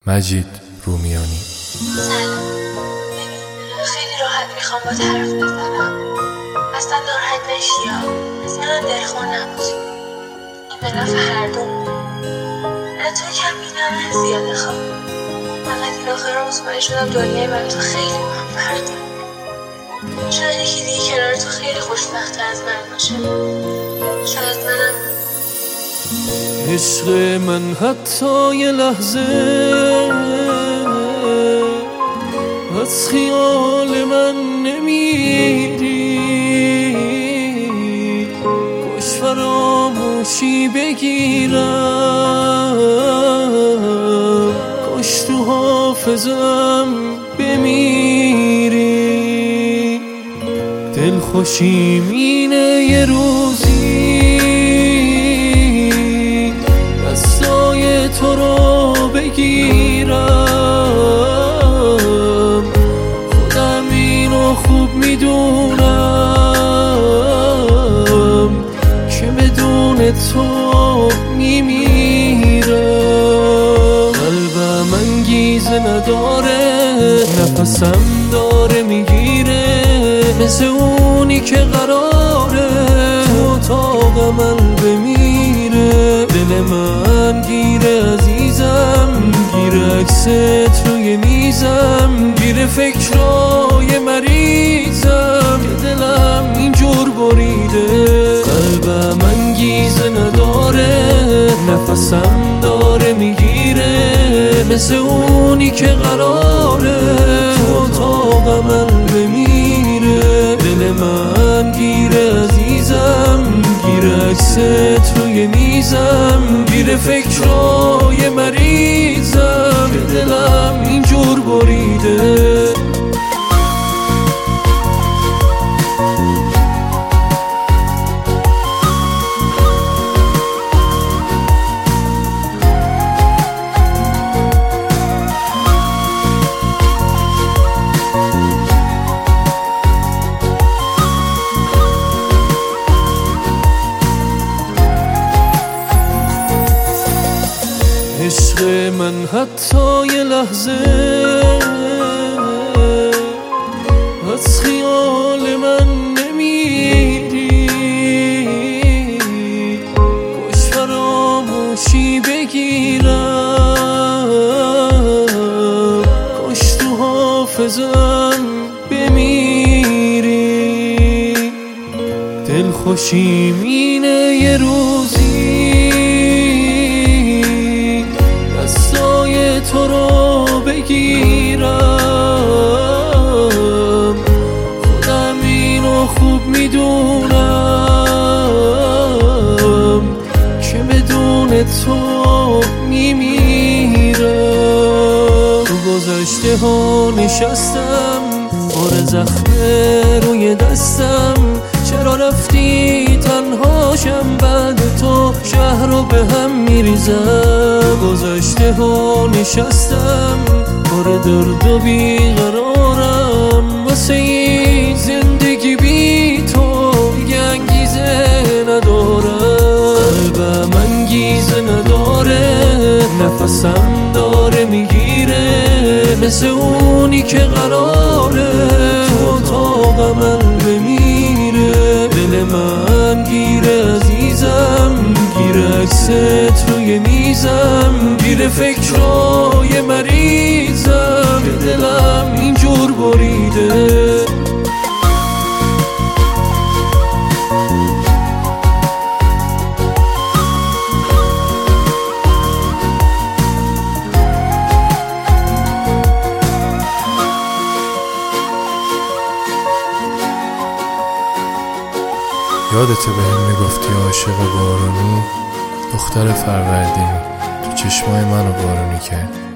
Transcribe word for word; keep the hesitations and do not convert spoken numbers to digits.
مجید رومیانی. سلام. خیلی راحت میخوام با حرف بزنم. اصلا ناراحت نشی ها. اصلا دلخور نباشی. این به نفع هر دومون. از تو کم میدم زیاده خواب. فقط این آخر روز مطمئن شدم دنیای برای تو خیلی مهم فرده. شاید یکی دیگه کنار تو خیلی خوشبخت‌تر از من باشه. شاید منم. عشق من حتی یه لحظه از خیال من نمیری، کاش فراموشی بگیرم، کاش تو حافظم بمیری. دلخوشیم اینه یه روزی دستای تو رو بگیرم، خودم اینو خوب میدونم که بدون تو میمیرم. قلبم انگیزه نداره، نفسم داره میگیره، مثل اونی که قراره تو اتاق من بمیره. دل من گیره عزیزم، گیره عکست روی میزم، گیره فکرای مریضم که دلم اینجور بریده. قلبم انگیزه نداره، نفسم داره میگیره، مثل اونی که قراره تو اتاق من بمیره. دل من گیره عزیزم، گیره عکست روی میزم، گیره فکرای مریضم که دلم اینجور بریده. عشق من حتی یه لحظه از خیال من نمیری، کاش فراموشی بگیرم، کاش تو حافظم بمیری. دلخوشیم اینه یه روزی دستای تو رو بگیرم، خودم اینو خوب میدونم که بدون تو میمیرم. تو گذشته ها نشستم، بار زخم روی دستم، چرا رفتی تنهاشم، بعد تو شهر رو به هم میریزم. گذشته ها نشستم، بار درد و بیقرارم، واسه این زندگی بی تو دیگه انگیزه ندارم. قلبم انگیزه نداره، نفسم داره میگیره، مثل اونی که قراره تو اتاق من بمیره. دل من گیره عزیزم، گیره عکست روی میزم، گیره فکرای مریضم که دلم اینجور بریده. یادته به هم میگفتی عاشق بارونی، دختر فروردینی، تو چشمای منو بارونی کرد.